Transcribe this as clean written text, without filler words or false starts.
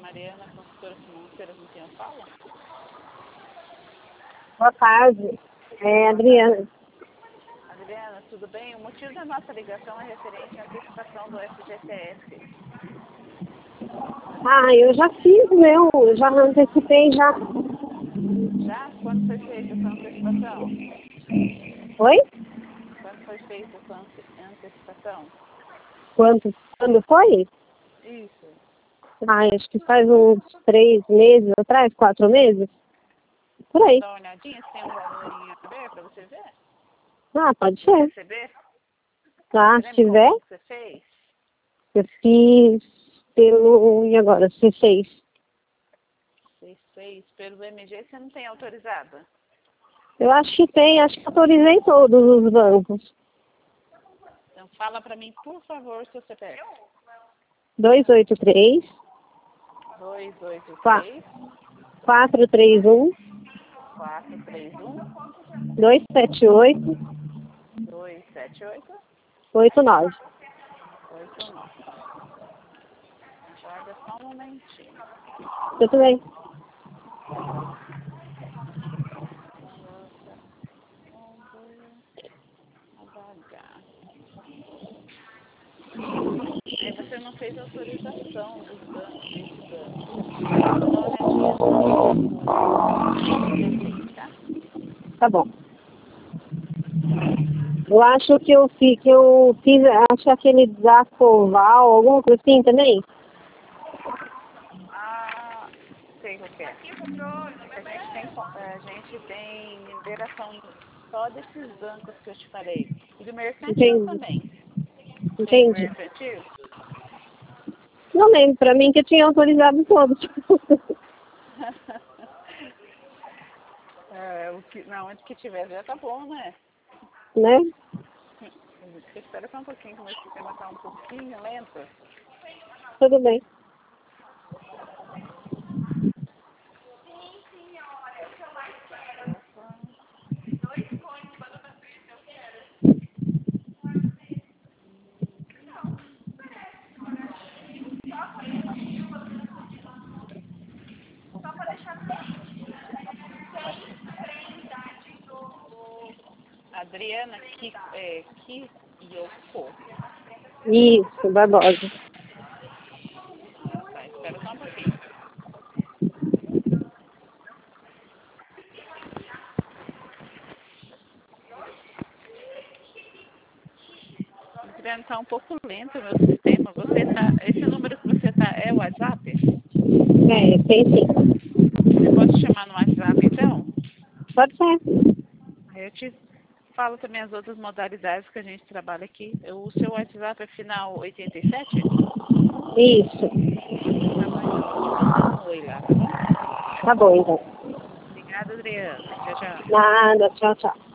Mariana, consultora financeira, com quem eu falo? Boa tarde. Adriana. Adriana, tudo bem? O motivo da nossa ligação é referente à antecipação do FGTS. Eu já fiz, eu já antecipei já. Já? Quando foi feita essa antecipação? Oi? Quando foi feita essa antecipação? Quando foi? Isso. Acho que faz uns 3 meses atrás, 4 meses. Por aí. Dá uma olhadinha se tem um valor em aberto para você ver? Pode ser. Receber? Se tiver, Como que você fez? eu fiz pelo... E agora? Você fez? Você fez pelo MG, você não tem autorizada? Eu acho que tem, acho que autorizei todos os bancos. Então fala para mim, por favor, seu CPF. 283 283 431 431 278 278 89. 89. Aguarda só um momentinho. Tudo bem. Aí você não fez autorização dos bancos, desse banco. Vou dar uma olhadinha no tá? Tá bom. Eu acho que eu fiz, acho aquele Zacoval, alguma coisa assim também. Sei o que é. A gente tem liberação só desses bancos que eu te falei. E do mercantil também. Tem do Entendi. mercantil? Não lembro, pra mim que eu tinha autorizado todos. Onde que tiver já tá bom, né? Né? Espera só um pouquinho que o meu sistema tá um pouquinho lento. Tudo bem. Adriana Kiyoko. Isso, Barbosa. Tá, espera só um pouquinho. Adriana, tá um pouco lento o meu sistema. Esse número que você tá é o WhatsApp? Tem sim. Eu posso chamar no WhatsApp então? Pode ser. Aí eu te falo também as outras modalidades que a gente trabalha aqui. O seu WhatsApp é final 87? Isso. Tá bom, então eu vou te mandar um oi lá, tá bom? Tá bom, então. Obrigada, Adriana. Tchau, tchau. Nada, tchau, tchau.